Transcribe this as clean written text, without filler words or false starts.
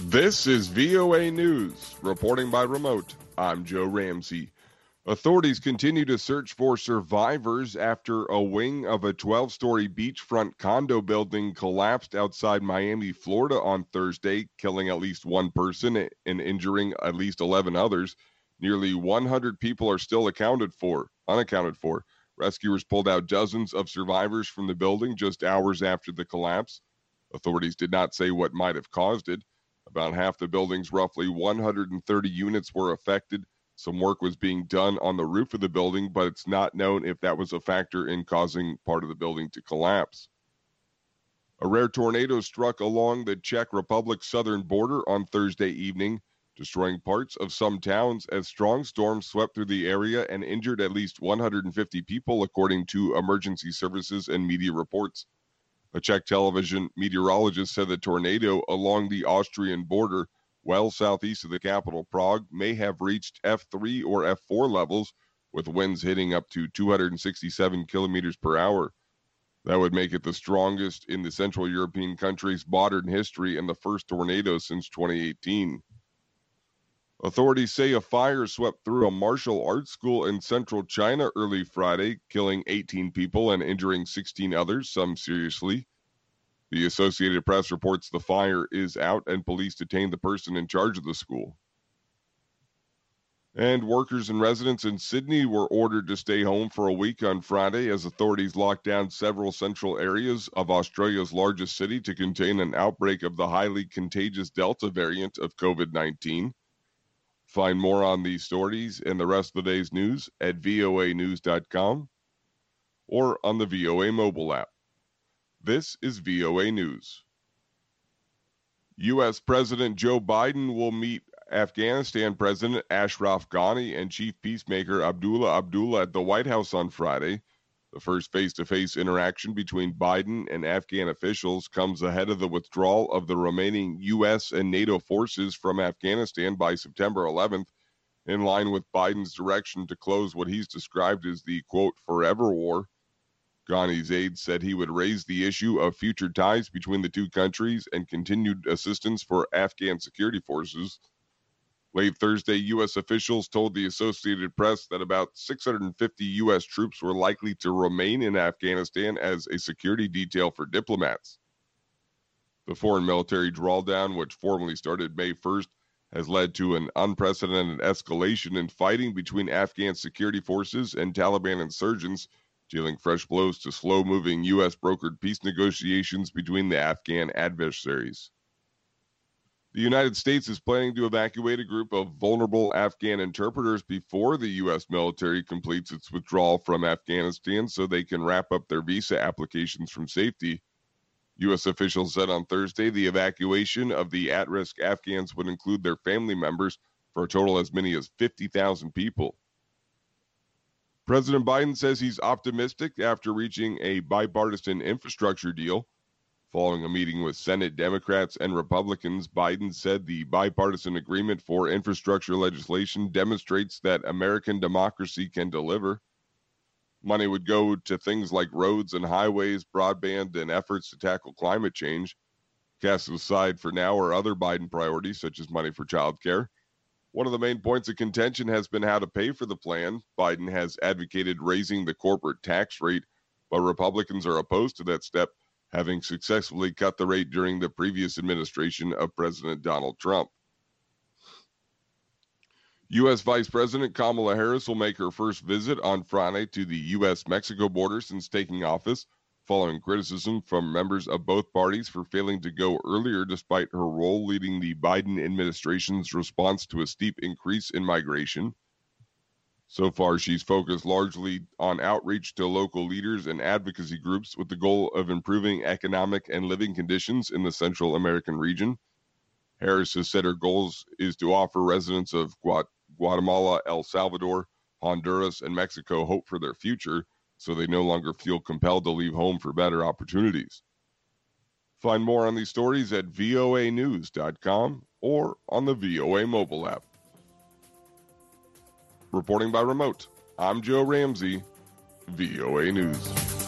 This is VOA News. Reporting by remote, I'm Joe Ramsey. Authorities continue to search for survivors after a wing of a 12-story beachfront condo building collapsed outside Miami, Florida on Thursday, killing at least one person and injuring at least 11 others. Nearly 100 people are still unaccounted for. Rescuers pulled out dozens of survivors from the building just hours after the collapse. Authorities did not say what might have caused it. About half the building's roughly 130 units were affected. Some work was being done on the roof of the building, but it's not known if that was a factor in causing part of the building to collapse. A rare tornado struck along the Czech Republic's southern border on Thursday evening, destroying parts of some towns as strong storms swept through the area and injured at least 150 people, according to emergency services and media reports. A Czech television meteorologist said the tornado along the Austrian border, well southeast of the capital, Prague, may have reached F3 or F4 levels, with winds hitting up to 267 kilometers per hour. That would make it the strongest in the Central European country's modern history and the first tornado since 2018. Authorities say a fire swept through a martial arts school in central China early Friday, killing 18 people and injuring 16 others, some seriously. The Associated Press reports the fire is out and police detained the person in charge of the school. And workers and residents in Sydney were ordered to stay home for a week on Friday as authorities locked down several central areas of Australia's largest city to contain an outbreak of the highly contagious Delta variant of COVID-19. Find more on these stories and the rest of the day's news at voanews.com or on the VOA mobile app. This is VOA News. U.S. President Joe Biden will meet Afghanistan President Ashraf Ghani and Chief Peacemaker Abdullah Abdullah at the White House on Friday. The first face-to-face interaction between Biden and Afghan officials comes ahead of the withdrawal of the remaining U.S. and NATO forces from Afghanistan by September 11th, in line with Biden's direction to close what he's described as the, quote, forever war. Ghani's aide said he would raise the issue of future ties between the two countries and continued assistance for Afghan security forces. Late Thursday, U.S. officials told the Associated Press that about 650 U.S. troops were likely to remain in Afghanistan as a security detail for diplomats. The foreign military drawdown, which formally started May 1st, has led to an unprecedented escalation in fighting between Afghan security forces and Taliban insurgents, dealing fresh blows to slow-moving U.S.-brokered peace negotiations between the Afghan adversaries. The United States is planning to evacuate a group of vulnerable Afghan interpreters before the U.S. military completes its withdrawal from Afghanistan so they can wrap up their visa applications from safety. U.S. officials said on Thursday the evacuation of the at-risk Afghans would include their family members for a total as many as 50,000 people. President Biden says he's optimistic after reaching a bipartisan infrastructure deal. Following a meeting with Senate Democrats and Republicans, Biden said the bipartisan agreement for infrastructure legislation demonstrates that American democracy can deliver. Money would go to things like roads and highways, broadband, and efforts to tackle climate change. Cast aside for now are other Biden priorities, such as money for child care. One of the main points of contention has been how to pay for the plan. Biden has advocated raising the corporate tax rate, but Republicans are opposed to that step, having successfully cut the rate during the previous administration of President Donald Trump. U.S. Vice President Kamala Harris will make her first visit on Friday to the U.S.-Mexico border since taking office, following criticism from members of both parties for failing to go earlier despite her role leading the Biden administration's response to a steep increase in migration. So far, she's focused largely on outreach to local leaders and advocacy groups with the goal of improving economic and living conditions in the Central American region. Harris has said her goals is to offer residents of Guatemala, El Salvador, Honduras, and Mexico hope for their future so they no longer feel compelled to leave home for better opportunities. Find more on these stories at voanews.com or on the VOA mobile app. Reporting by remote, I'm Joe Ramsey, VOA News.